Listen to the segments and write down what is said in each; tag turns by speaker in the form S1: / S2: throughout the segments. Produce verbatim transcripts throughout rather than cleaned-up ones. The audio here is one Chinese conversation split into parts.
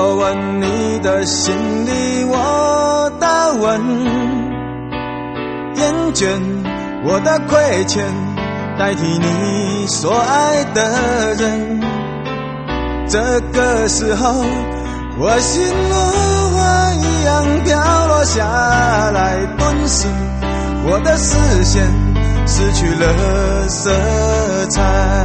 S1: 过问你的心里我的问，厌倦我的亏欠，代替你所爱的人。这个时候我心如花一样飘落下来，顿时我的视线失去了色彩。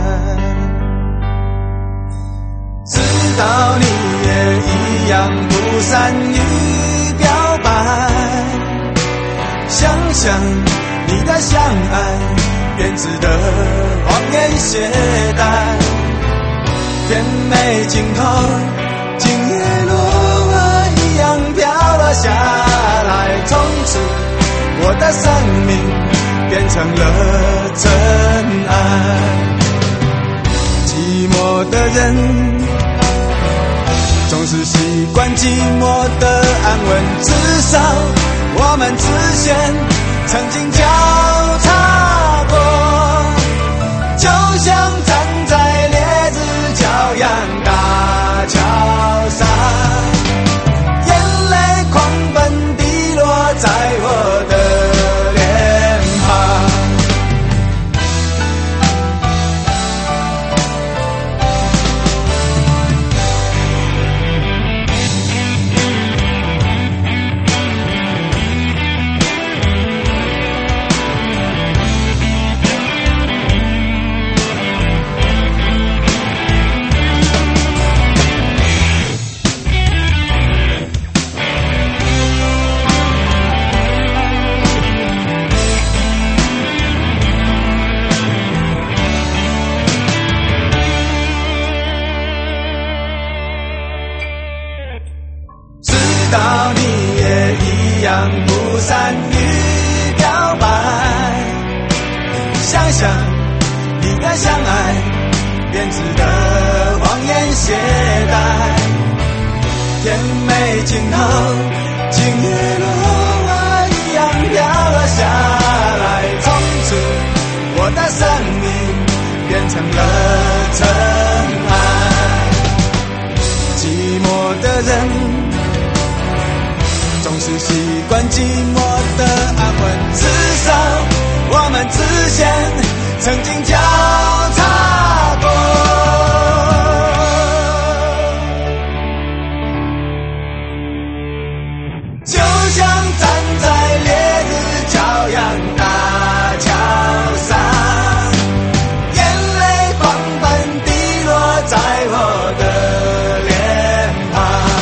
S1: 知道你也一样不善于表白，想想你的相爱编织的谎言懈怠，甜美镜头今夜落花一样飘了下来，从此我的生命变成了尘埃。寂寞的人总是习惯寂寞的安稳，至少我们之前曾经交叉过，就像站在烈日骄阳大桥上，眼泪狂奔滴落在我的脸庞。不善于表白，想想你的相爱编织的谎言懈怠，甜美镜头今夜落花一样飘了下来，从此我的生命变成了尘埃。寂寞的人总是习惯寂寞的安稳，至少我们之前曾经交叉过，就像站在烈日骄阳大桥上，眼泪狂奔滴落在我的脸庞。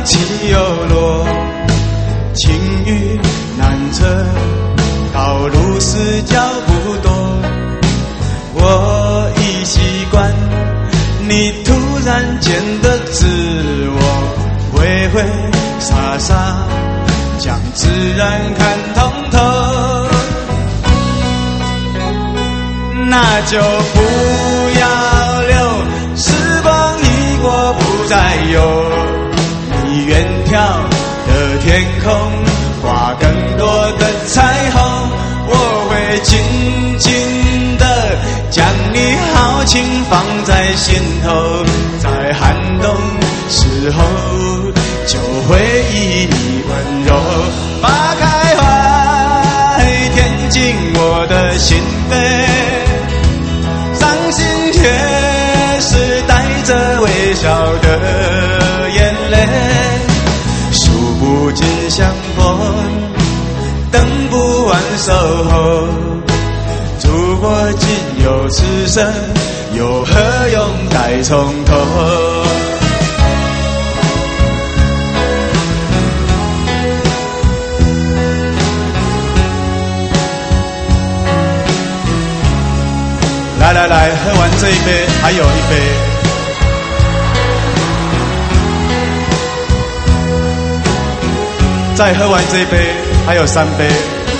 S1: 起又落，晴雨难测，道路是脚不多。我已习惯你突然间的自我，挥挥洒洒将自然看通透，那就不要留，时光一过不再有，你远眺的天空画更多的彩虹，我会紧紧的将你豪情放在心头，在寒冬时候就会以你温柔把开怀填进我的心扉，伤心也是带着微笑的眼泪，数不尽相逢，等不完守候，如果仅有此生，又何用再从头？来来来，喝完这一杯，还有一杯。再喝完这一杯，还有三杯。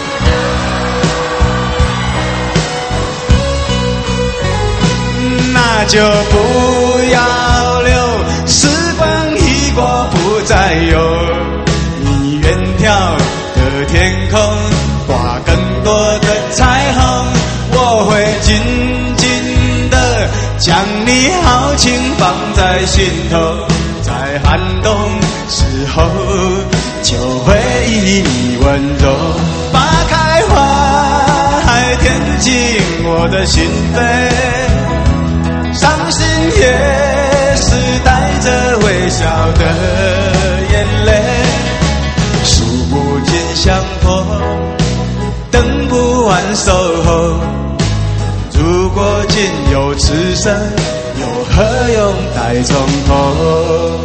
S1: 那就不要留，时光一过不再有，你远眺的天空画更多的彩虹，我会紧紧的将你豪情放在心头，在寒冬时候就会以你温柔把开怀填进我的心扉，伤心也是带着微笑的眼泪，数不尽相逢，等不完守候，如果仅有此生，又何用再从头？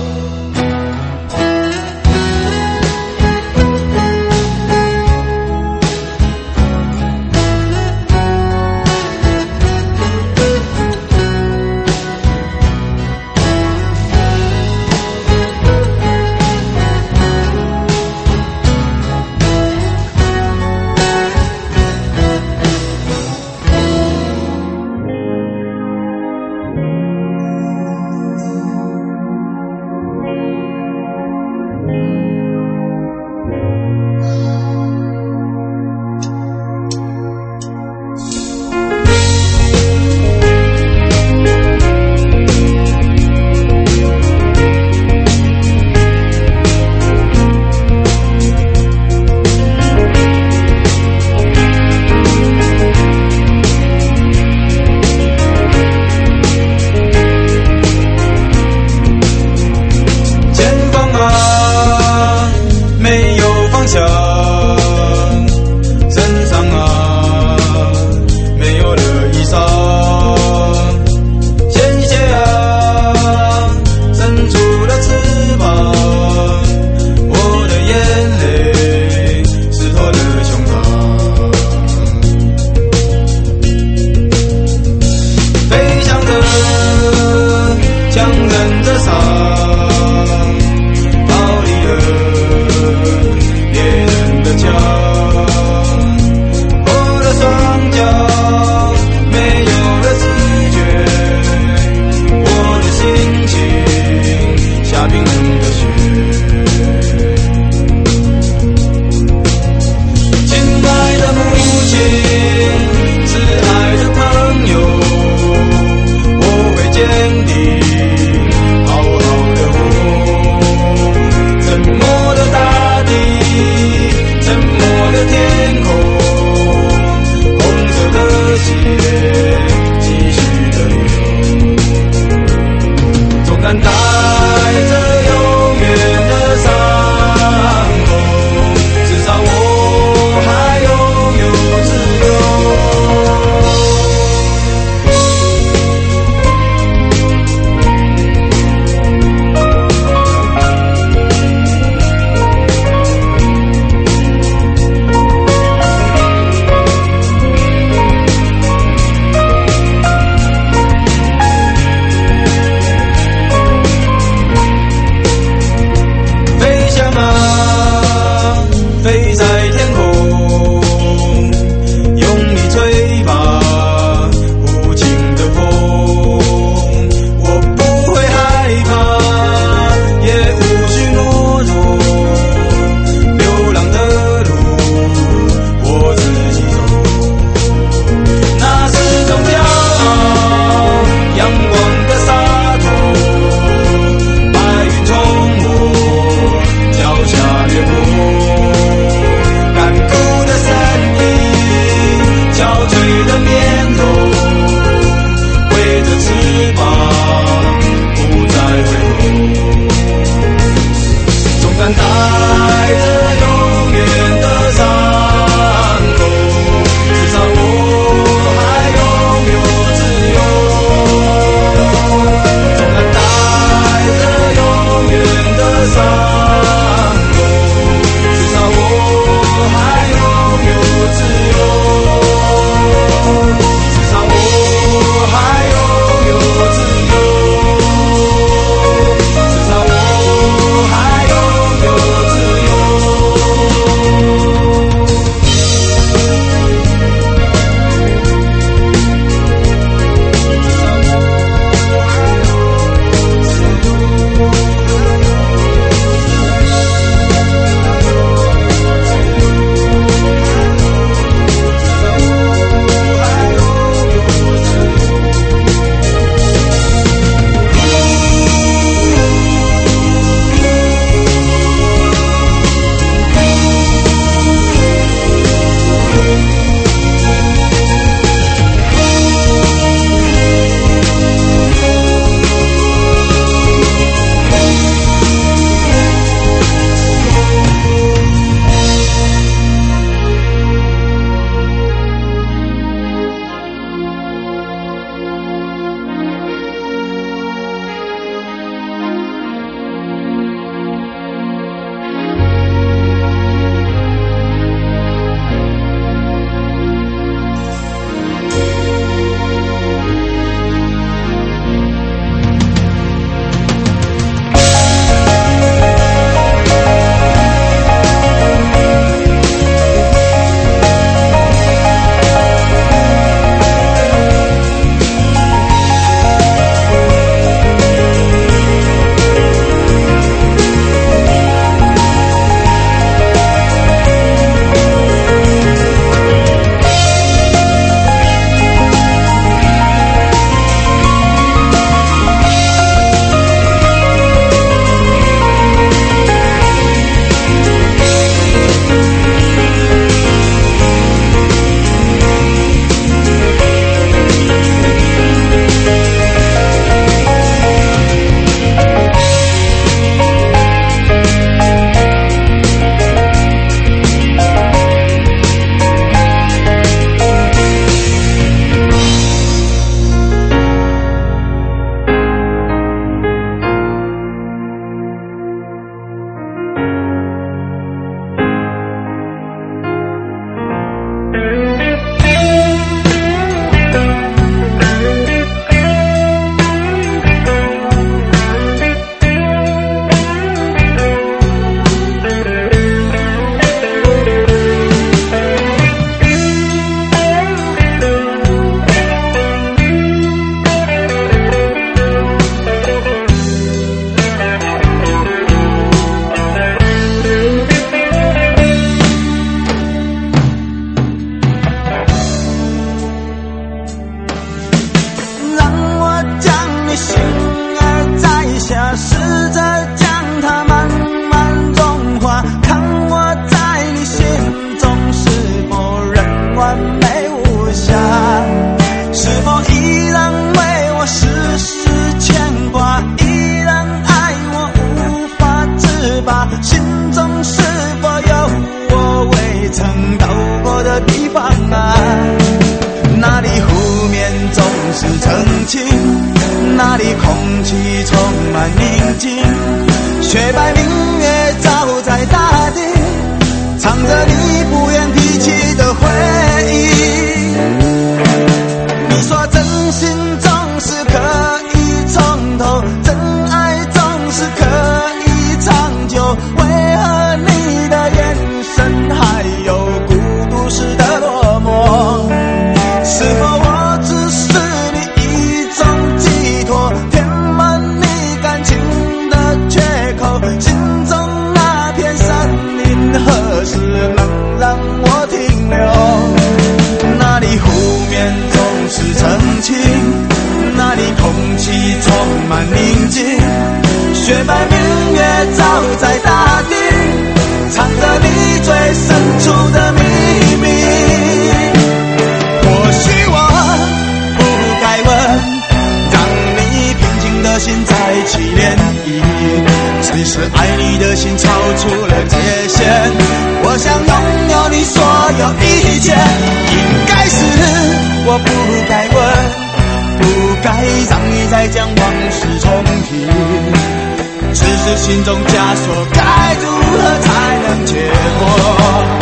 S1: 只是心中枷锁，该如何才能解脱？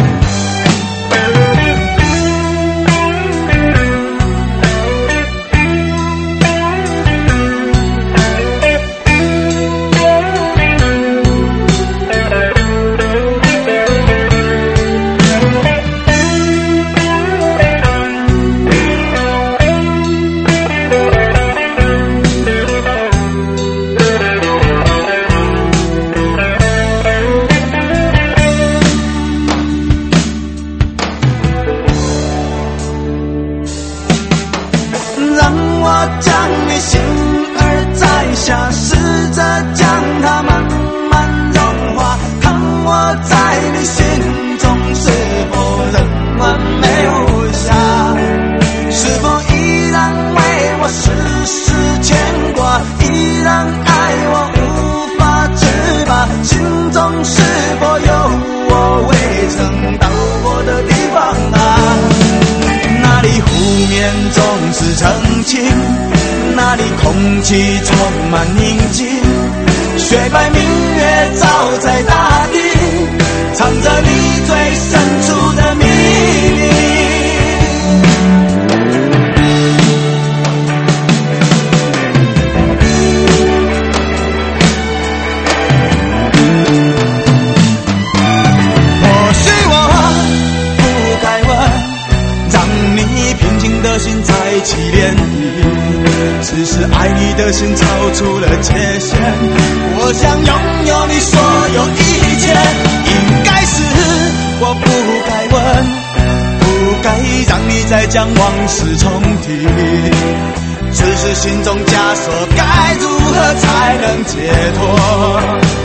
S2: 那里空气充满宁静，雪白明月照在大地，藏着你最深处的秘密。或许我不该问，让你平静的心再起涟漪，只是爱你的心超出了界限，我想拥有你所有一切，应该是我不该问，不该让你再将往事重提，只是心中枷锁，该如何才能解脱？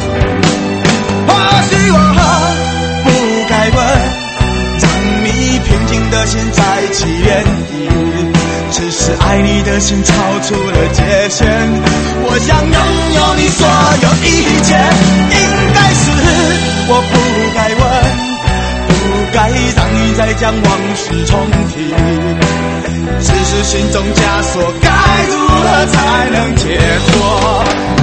S2: 或许我不该问，让你平静的心再起涟漪，只是爱你的心超出了界限，我想拥有你所有一切，应该是我不该问，不该让你再将往事重提，只是心中枷锁，该如何才能解脱？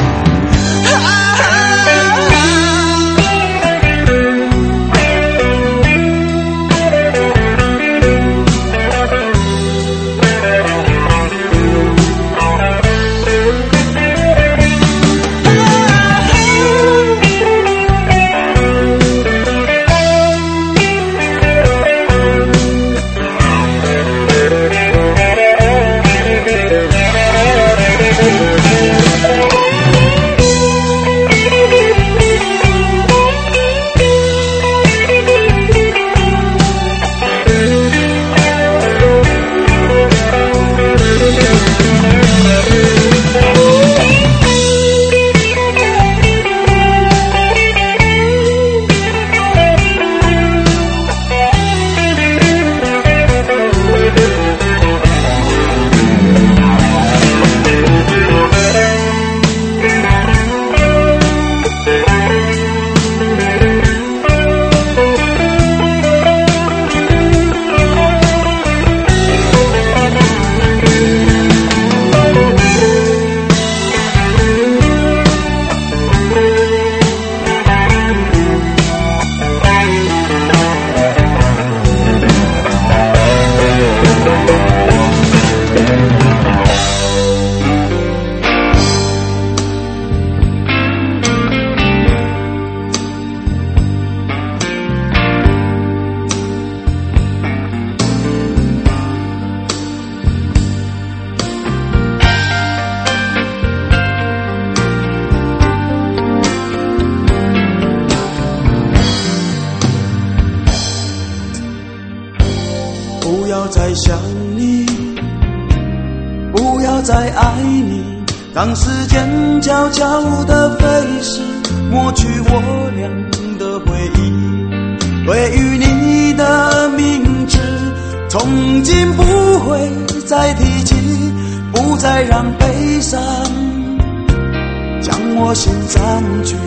S2: 不要再想你，不要再爱你，让时间悄悄地飞逝，抹去我俩的回忆。对于你的名字，从今不会再提起，不再让悲伤将我心占据，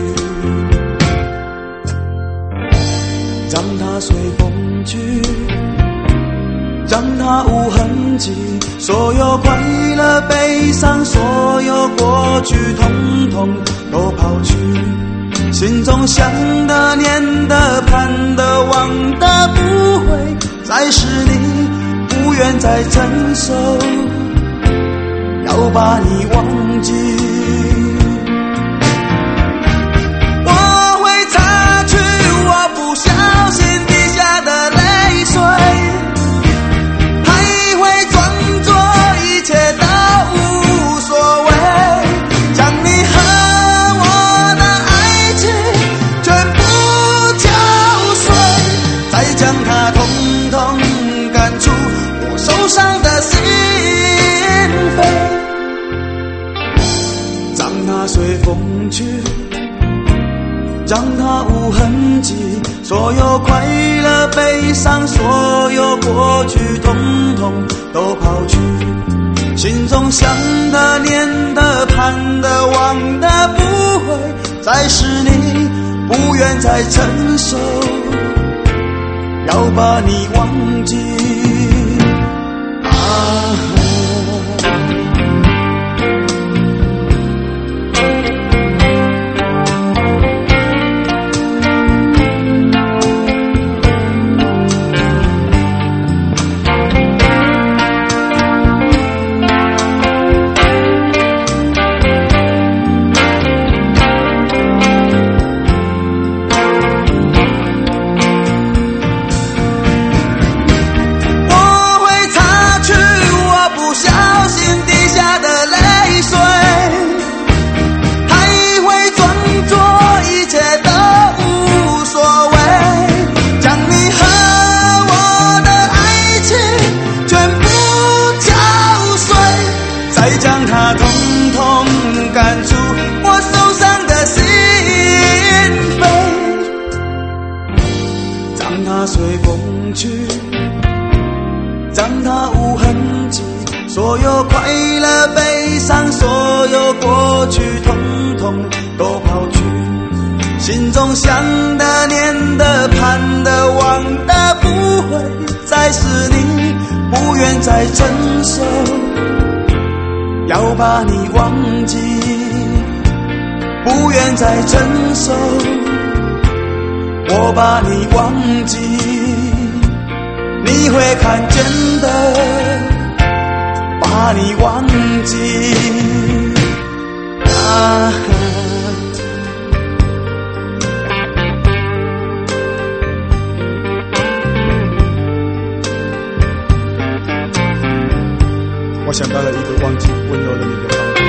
S2: 让它随风去， 让它无痕迹，所有快乐悲伤，所有过去统统都抛去，心中想的念的盼的望的不会再是你，不愿再承受，要把你忘记。我会擦去我不小心滴下的泪水，还会装作一切都无所谓，将你和我的爱情全部敲碎，再将它统统赶出我受伤的心扉，让它随风去，让它无痕迹，所有快乐悲伤，所有过去统统都抛去，心中想的念的盼的望的不会再是你，不愿再承受，要把你忘记啊。让它无痕迹，所有快乐悲伤，所有过去统统都抛去，心中想的念的盼的望的不会再是你，不愿再承受，要把你忘记，不愿再承受，我把你忘记，你会看见的，把你忘记啊。
S1: 我想到了一个忘记温柔的你的方法，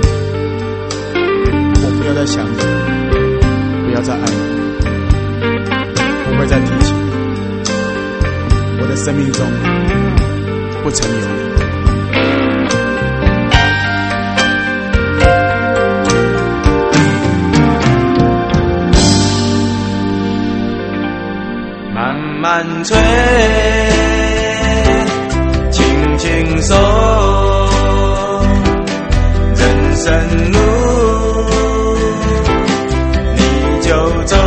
S1: 我不要再想你，不要再爱你，不会再提起你，我的生命中不曾有你。
S2: 慢慢吹，轻轻松，人生路你就走，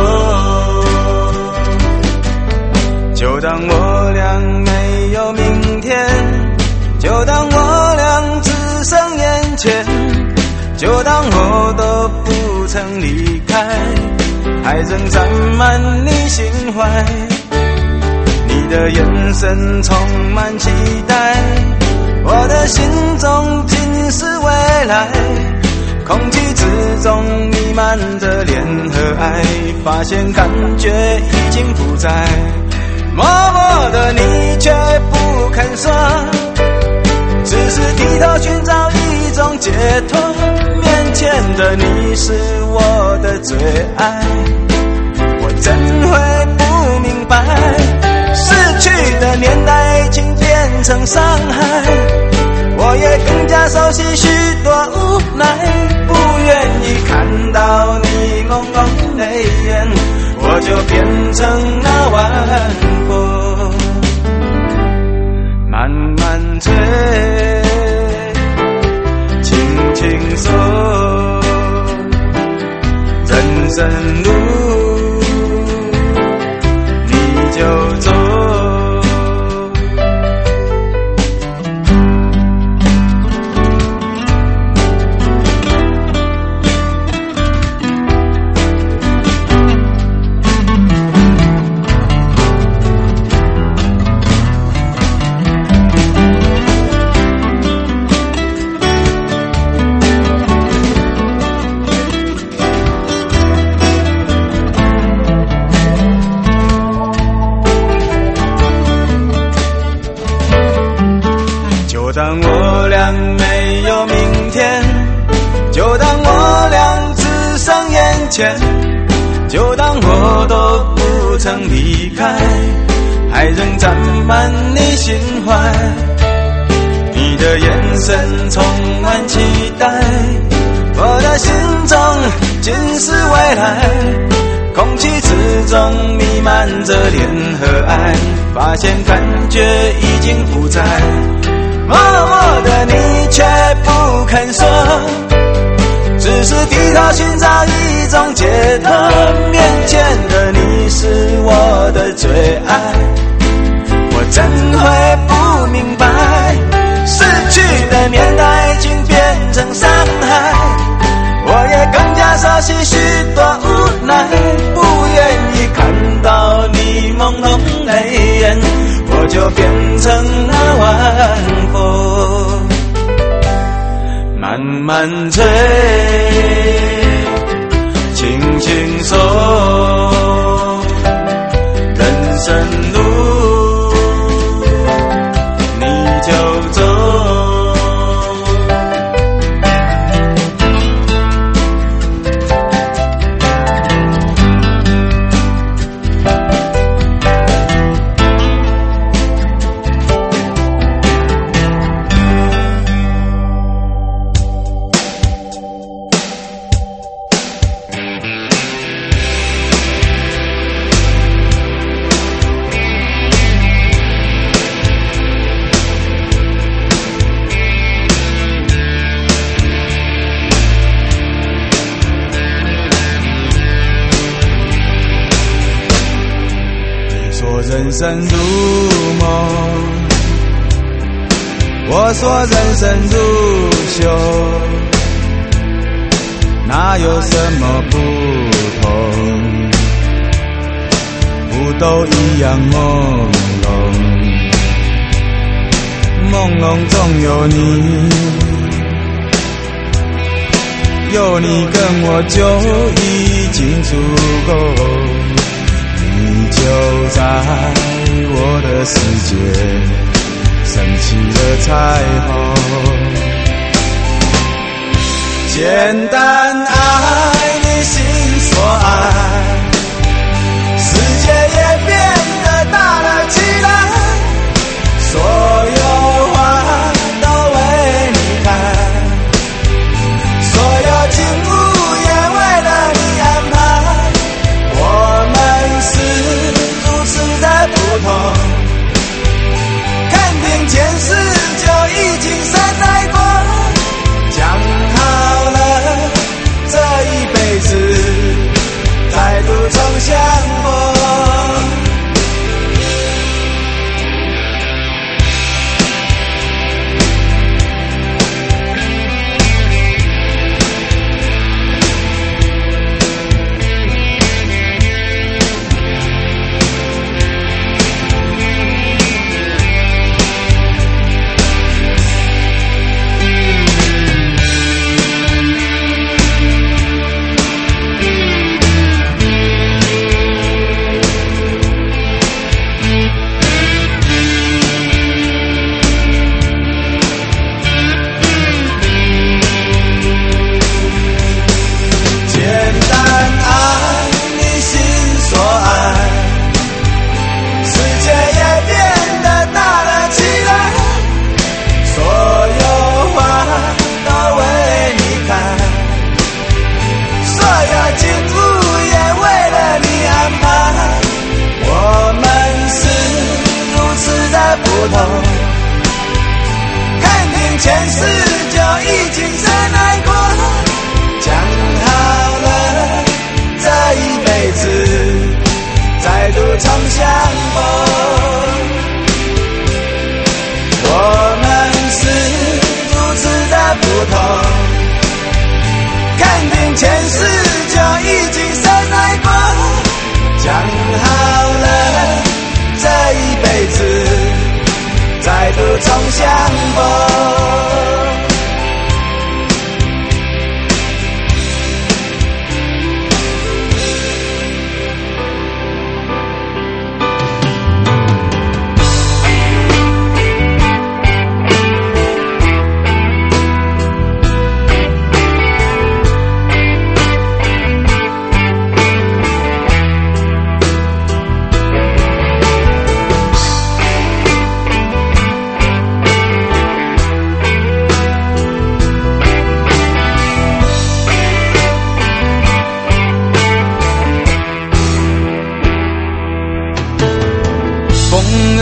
S2: 就当我俩没有明天，就当我俩只剩眼前，就当我都不曾离开，还仍占满你心怀，你的眼神充满期待，我的心中尽是未来，空气之中弥漫着恋和爱，发现感觉已经不在，默默的你却不肯说，只是低头寻找一种解脱，面前的你是我的最爱，我怎会不明白，逝去的年代已经变成伤害，我也更加熟悉许多无奈，不愿意看到你蒙蒙泪眼，我就变成那晚风，慢慢吹，轻轻松，人生路你就走， 就当我都不曾离开，还仍沾满你心怀。你的眼神充满期待，我的心中尽是未来。空气之中弥漫着恋和爱，发现感觉已经不在。默默的你却不肯说，只是低头寻找一种解脱。面前的你是我的最爱，我怎会不明白，失去的年代已经变成伤害。我也更加熟悉许多无奈，不愿意看到你朦胧泪眼，我就变成那晚风，慢慢吹，轻轻送，人生路你就走。人生如梦，我说人生如秀，哪有什么不同？不都一样朦胧，朦胧中有你，有你跟我就已经足够。你就在我的世界升起了彩虹，简单爱你心所爱，世界也变得大了起来，所有花都为你开，所有景物也为了你安排，我们是如此的不同，看遍前世就已经深爱过，讲好了这一辈子再度重相逢。看遍前世就已经深爱过，讲好了这一辈子再度重相逢。我们是如此的不同，看遍前世就已经深爱过，讲好了这一辈子再度重相逢。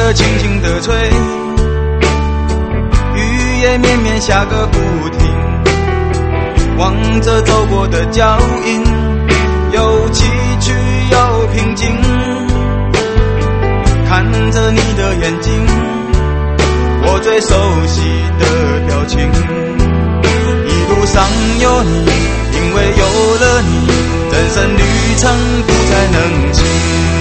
S2: 的轻轻地吹，雨也绵绵下个不停，望着走过的脚印，有崎岖有平静，看着你的眼睛，我最熟悉的表情。一路上有你，因为有了你，人生旅程不再能轻。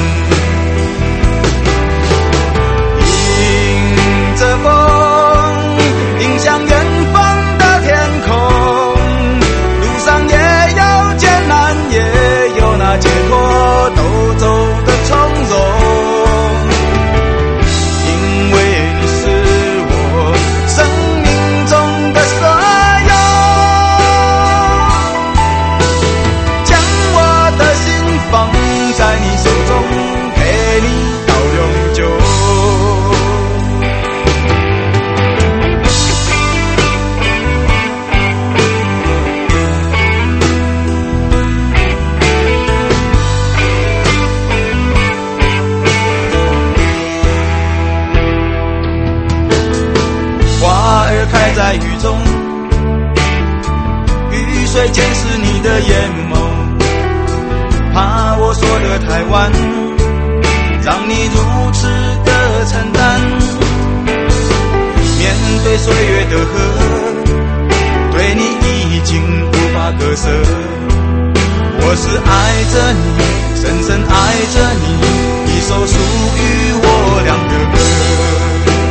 S2: 迎着风，迎向远方的天空，路上也有艰难，也有那解脱都走的从容。因为你是我生命中的所有，将我的心放在你手中，陪你到永久。开在雨中，雨水溅湿你的眼眸，怕我说得太晚，让你如此的承担。面对岁月的河，对你已经无法割舍。我是爱着你，深深爱着你，一首属于我俩的歌。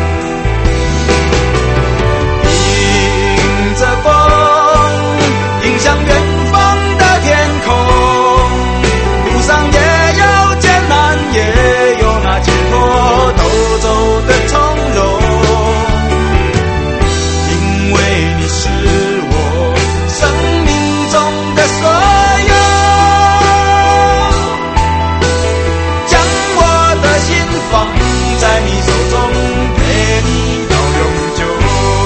S2: 迎着风，迎向远方的天空，路上也有艰难，也有那解脱都走的从容。因为你是我生命中的所有，将我的心放在你手中，陪你到永久。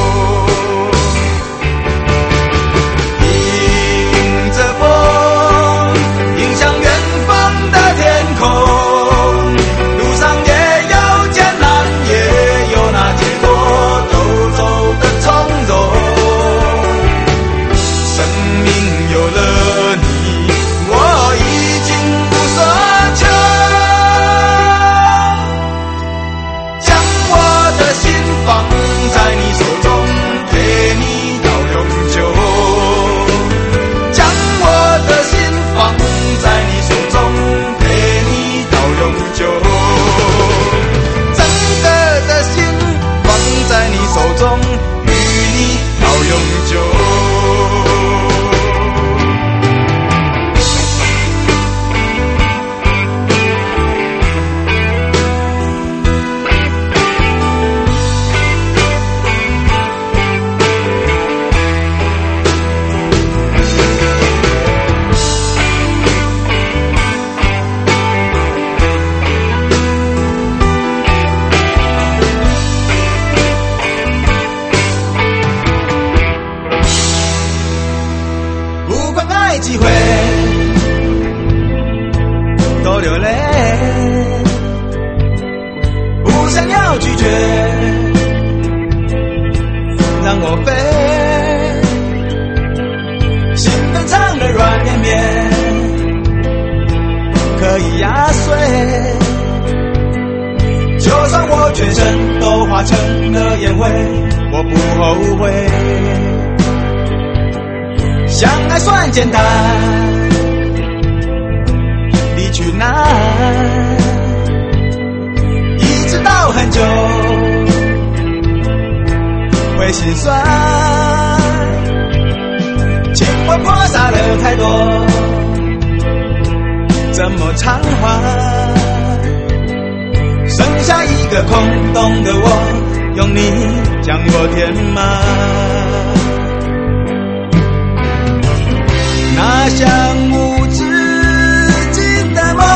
S2: 机会都流泪，不想要拒绝，让我飞，心非常的软绵绵，可以压碎，就算我全身都化成了烟灰，我不后悔。相爱算简单，离去难，一直到很久会心酸，情我破洒了太多，怎么偿还？剩下一个空洞的我，用你将我填满。那像无止境的梦，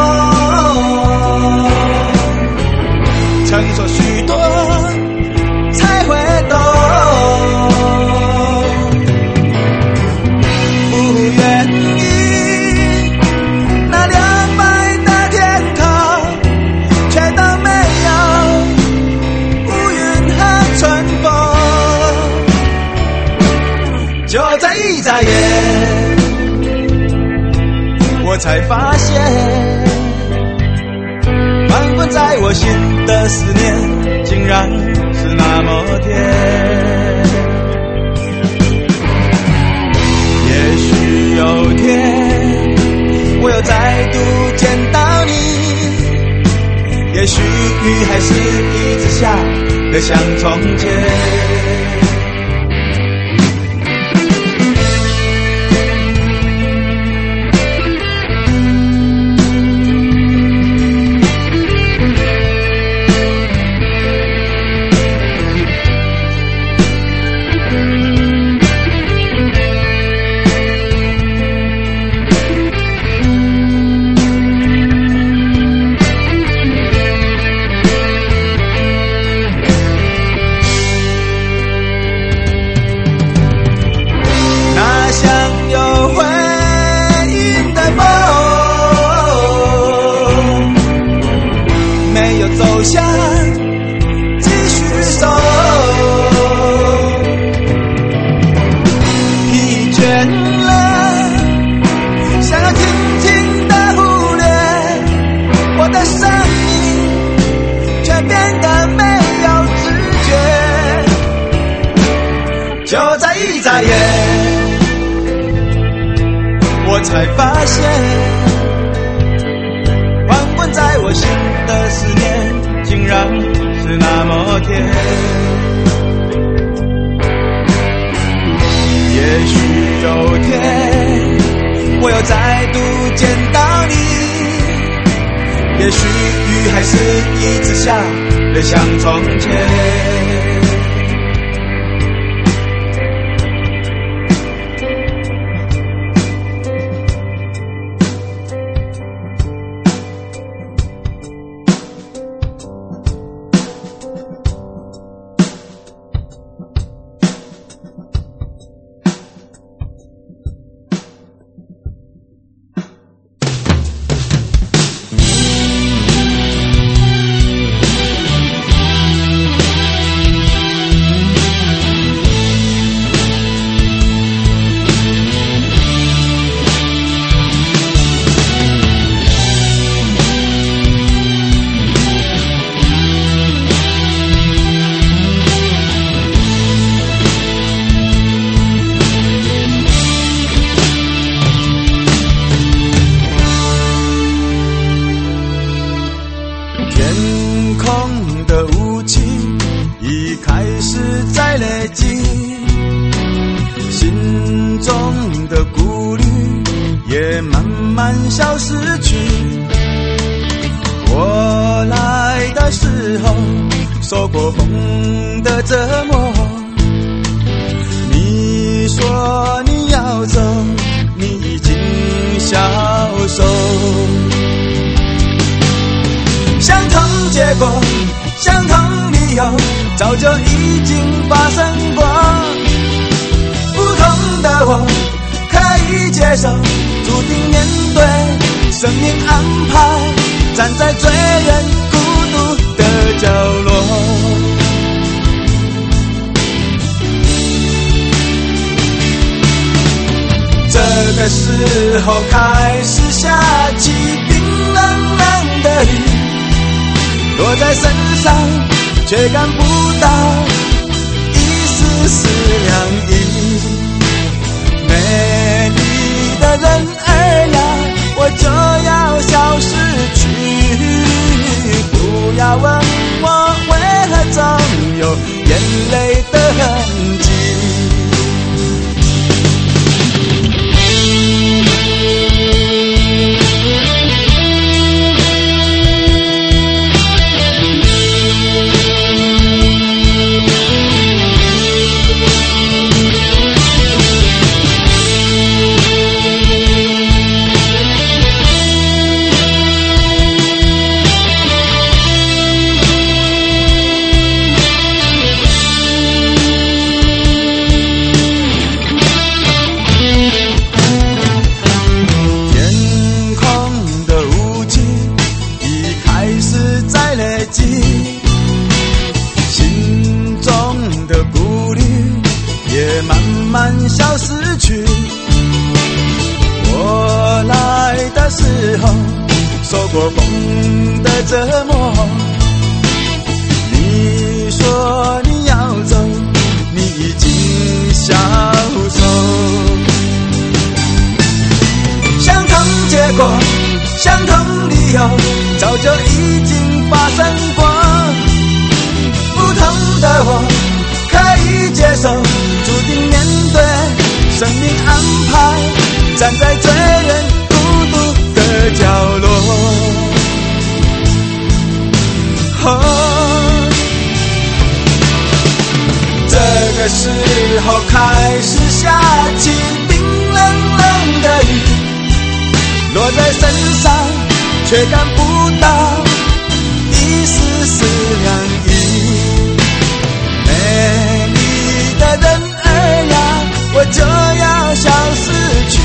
S2: 承受许多才会懂，不愿意那亮白的天空，却都没有才发现，翻滚在我心的思念，竟然是那么甜。也许有天，我又再度见到你，也许雨还是一直下得像从前。走向继续走，疲倦了，想要轻轻地忽略我的生命，却变得没有知觉。就在一眨眼，我才发现，翻滚在我心的思念，竟然是那么甜。也许有天，我又再度见到你，也许雨还是一直下得像从前。消失去，我来的时候受过风的折磨。你说你要走，你已经消瘦。相同结果，相同理由，早就已经发生过。不同的我可以接受，注定面对生命安排，站在最远孤独的角落。这个时候开始下起冰冷冷的雨，落在身上却感不到一丝丝凉意。美丽的人儿呀，我就要消失去，不要问我为何总有眼泪的痕迹。 风的折磨。你说你要走，你已经消瘦。相同结果，相同理由，早就已经发生过。不同的我可以接受，注定面对生命安排，站在最人孤独的角落。哦，这个时候开始下起冰冷冷的雨，落在身上却感不到一丝丝凉意。美丽的人儿呀，我就要消失去，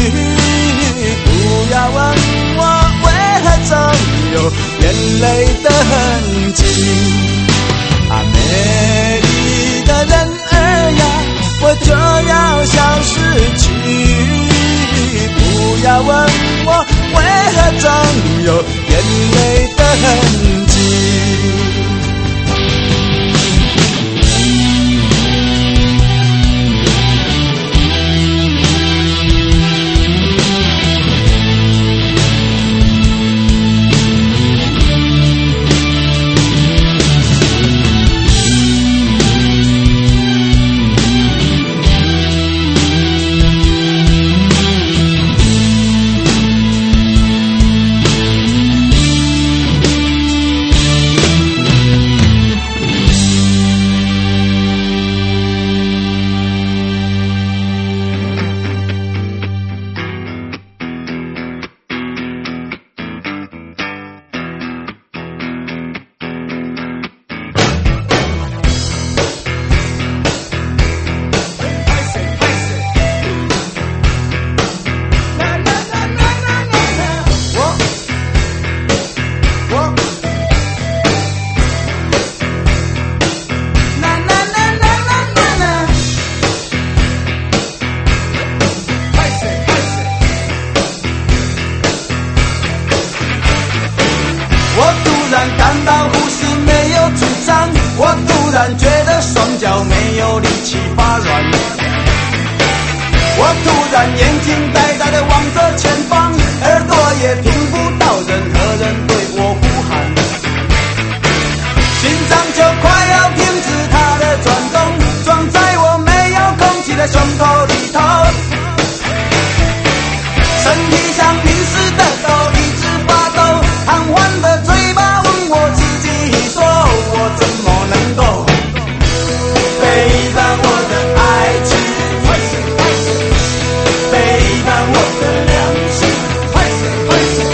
S2: 不要问我为何总有眼泪的痕迹。啊，美丽的人儿呀，我就要消失去，不要问我为何总有眼泪的痕迹。 背叛我的良心，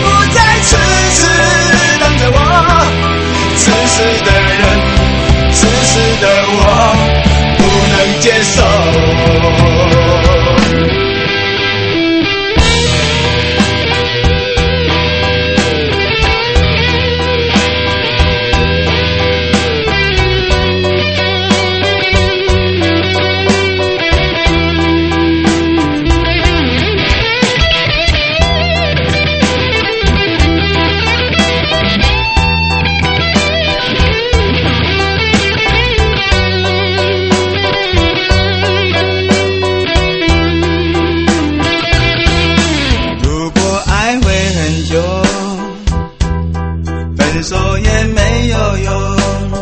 S2: 分手也没有用，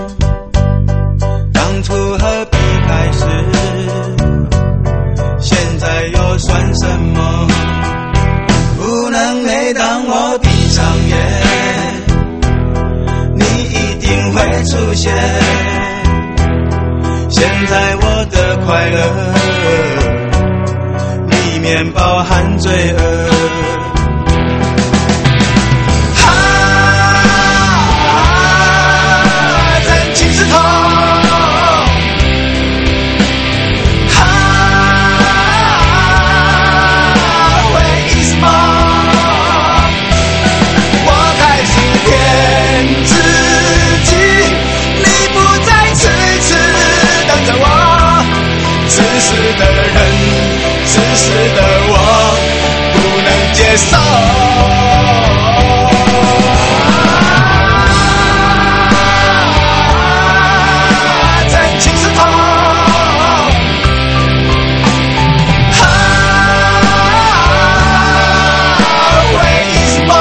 S2: 当初何必开始，现在又算什么？不能每当我闭上眼，你一定会出现。现在我的快乐里面包含罪恶。接受真情是痛，回忆是梦，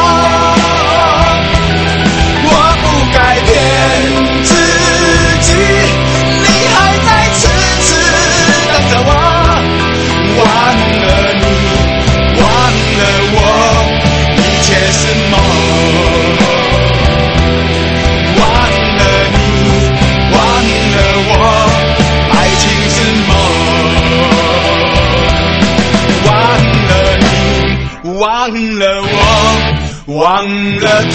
S2: 我不改变自己，你还在痴痴等着我，忘了你，忘了我，一切是梦，忘了你，忘了我，爱情是梦，忘了你，忘了我，忘了痛。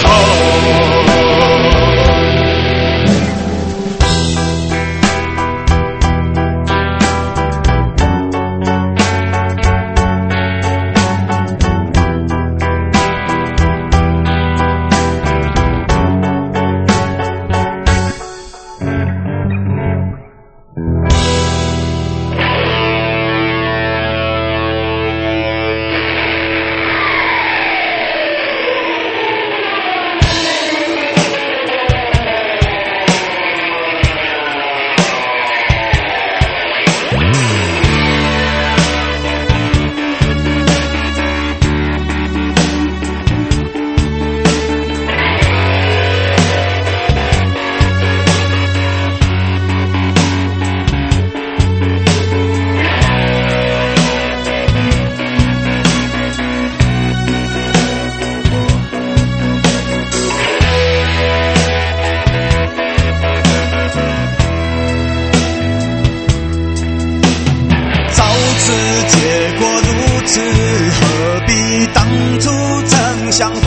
S2: 相逢，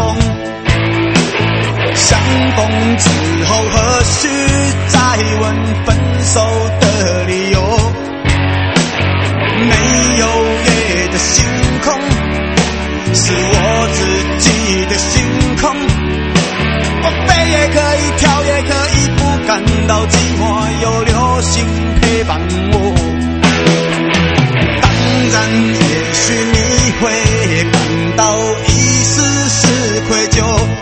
S2: 相逢之后何须再问分手的理由？没有夜的星空，是我自己的星空。我飞也可以，跳也可以，不感到寂寞，有流星陪伴我。当然，也许你会感到一丝丝愧疚，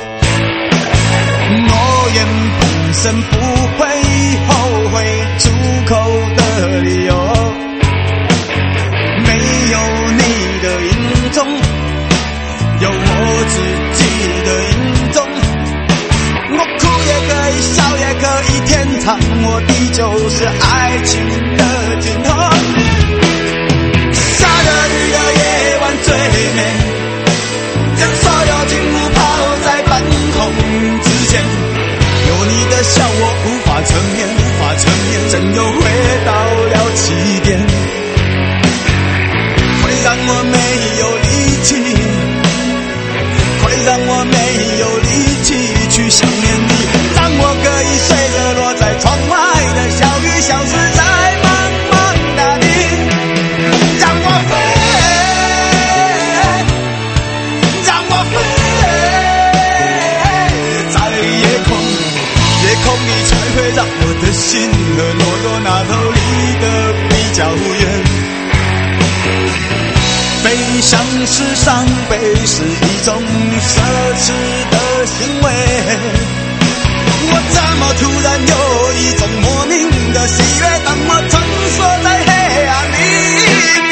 S2: 诺言本身不会后悔出口的理由，没有你的影踪，有我自己的影踪。我哭也可以，笑也可以，天长我的就是爱情的尽头。下着雨的夜晚最美，将所有景物抛在半空之前，有你的笑我无法成眠，无法成眠，真又回到了起点，会让我没有力气，会让我没有力气去想念你，让我可以随着落在窗外的小雨消失在茫茫大地，让我飞，让我飞在夜空，夜空里才会让我的心和诺诺那头离得比较远。悲伤是伤悲，是一种奢侈的行为，我怎么突然有一种莫名的喜悦，当我穿梭在黑暗里面。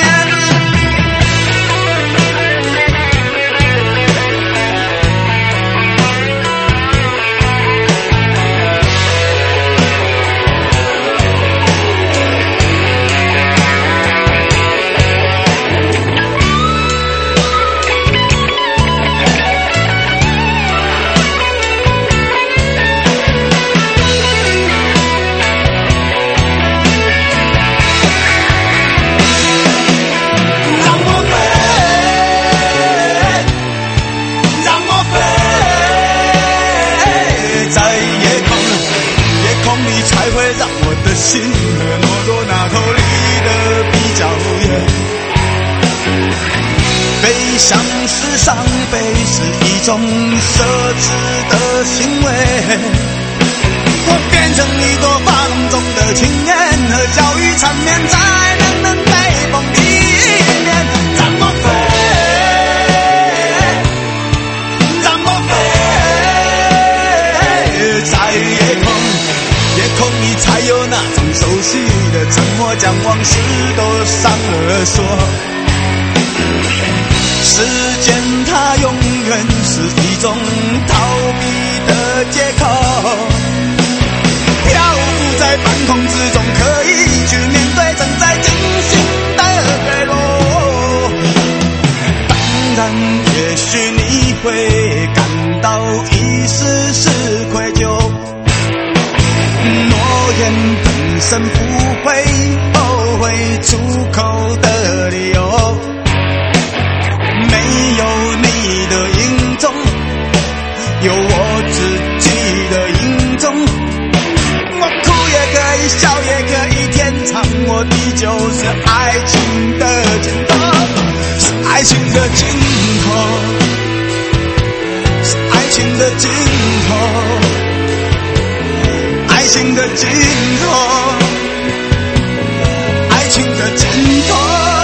S2: 心和懦弱那头离得比较远。悲伤是伤悲，是一种奢侈的行为。我变成一朵放纵的青年，和教育缠绵，才能能被风一面。怎么飞？怎么飞？在夜空，夜空里才有那种熟悉的沉默，将往事都上了锁。时间它永远是一种逃避的借口，漂浮在半空之中，可以去面对正在进行的坠落。当然也许你会感到一丝丝愧疚，诺言本身不会后悔出口的理由，没有你的影踪，有我自己的影踪。我哭也可以，笑也可以，天长我的就是爱情的尽头，是爱情的尽头，是爱情的尽头，爱情的尽头，爱情的尽头。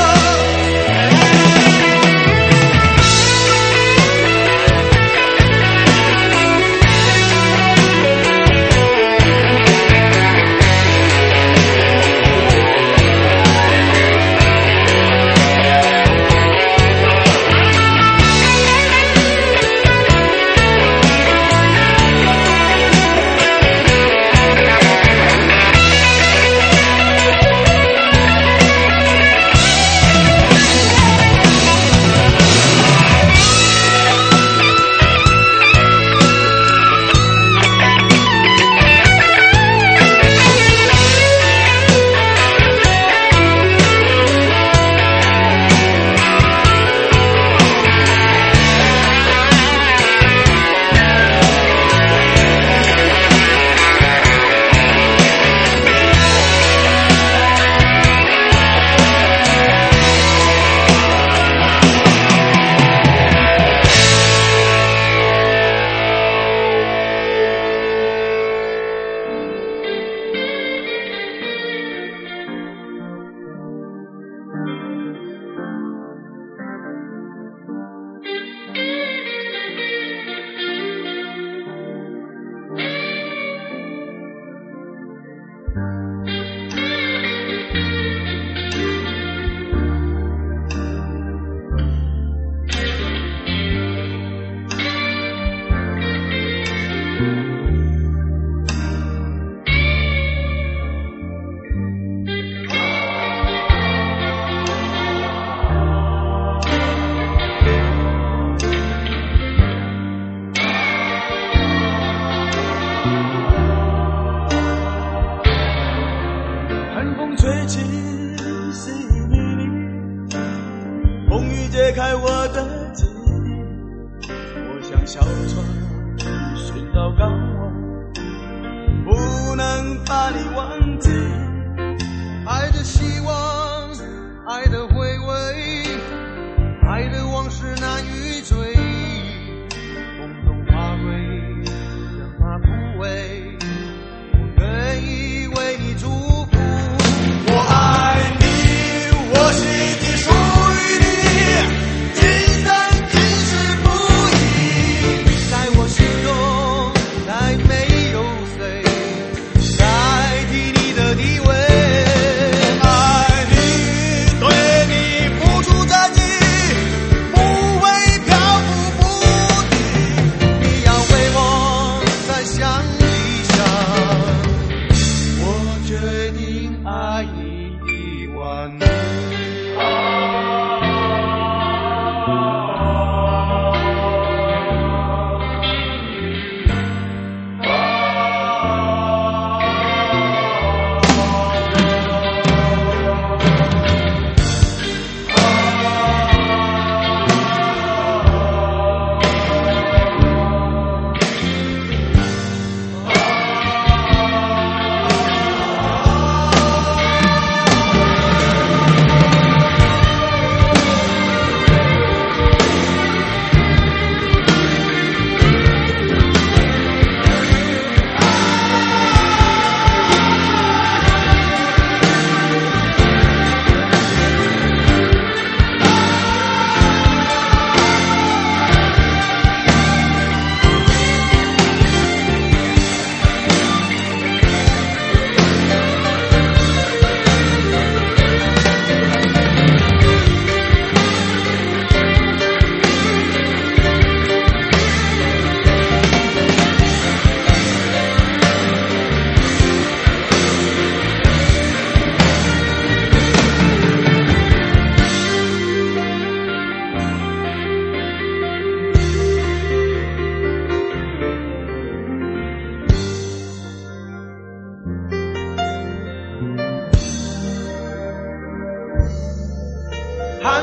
S2: 解开我的记忆，我像小船寻找港湾，不能把你忘记。
S1: 爱的希望，爱的回味，爱的往事难以追，风中花蕊让它枯萎，我愿意为你祝福。
S2: 我爱你，我心底属于你，今生今世不移，
S1: 在我心中再没有谁代替你的地位。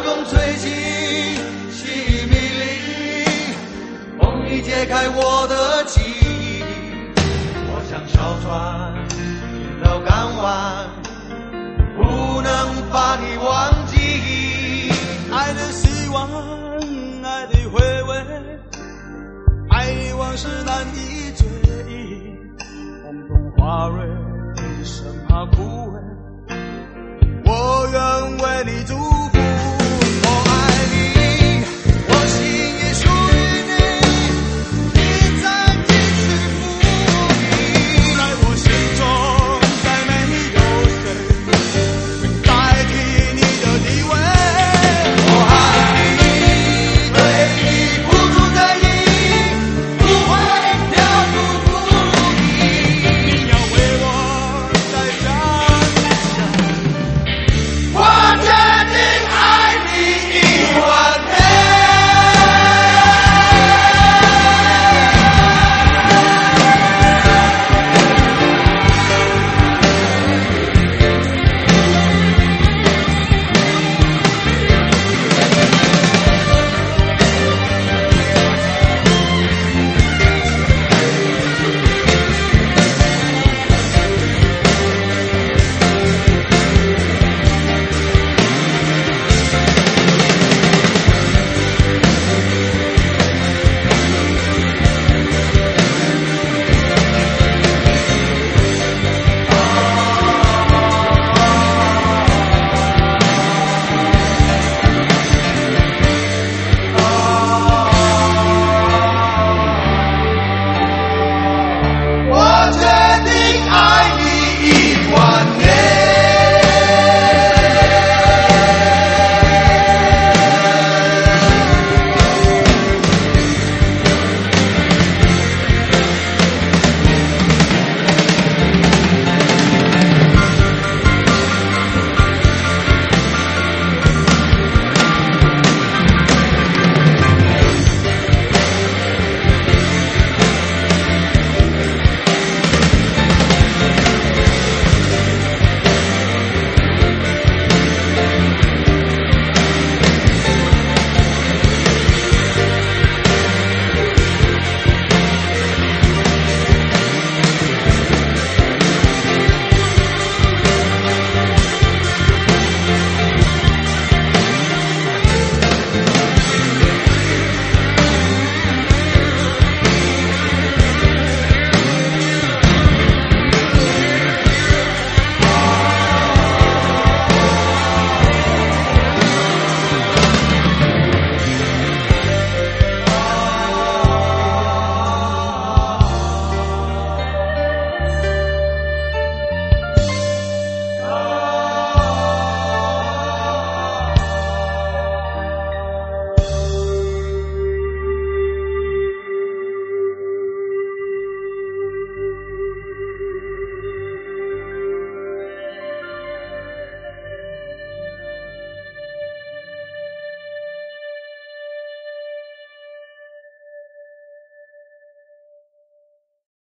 S1: 风吹起淅沥沥，风已解开我的记忆。我像小船停到港湾，不能把你忘记。
S2: 爱的希望，爱的回味，爱与往事难以追忆。风中花蕊，生怕枯萎。